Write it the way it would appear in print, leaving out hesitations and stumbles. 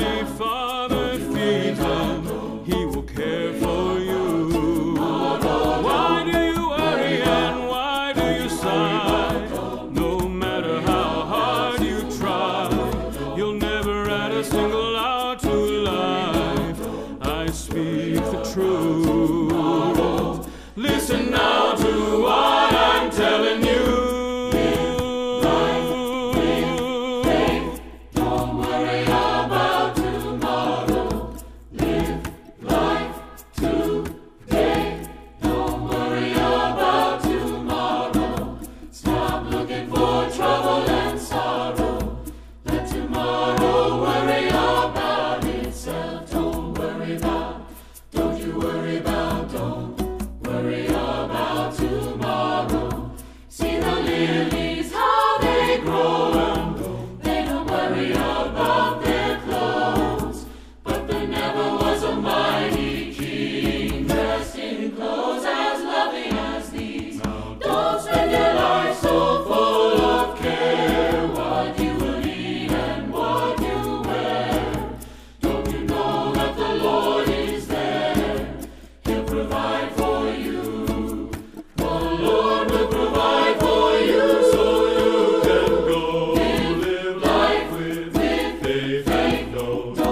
Heavenly Father feeds them. He will care for you. Why do you worry and why do you sigh? No matter how hard you try, you'll never add a single hour to life. I speak the truth. Listen now to what I'm telling you. Faith, no.